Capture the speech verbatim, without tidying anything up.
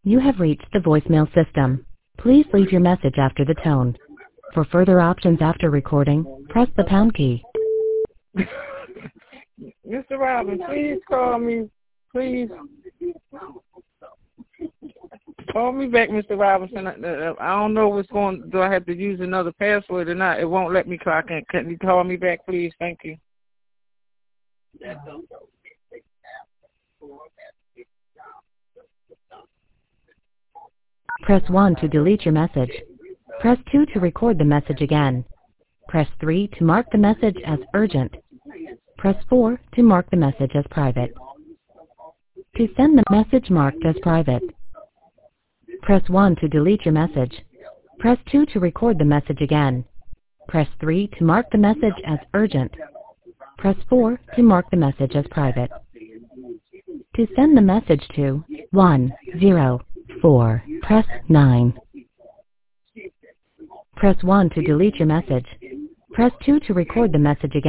You have reached the voicemail system. Please leave your message after the tone. For further options after recording, press the pound key. Mister Robin, please call me. Please. Call me back, Mister Robinson. I, I don't know what's going. Do I have to use another password or not? It won't let me clock in. Can you call me back, please? Thank you. Press one to delete your message. Press two to record the message again. Press three to mark the message as urgent. Press four to mark the message as private. To send the message marked as private, press one to delete your message. Press two to record the message again. Press three to mark the message as urgent. Press four to mark the message as private. To send the message to one zero four, press nine. Press one to delete your message. Press two to record the message again.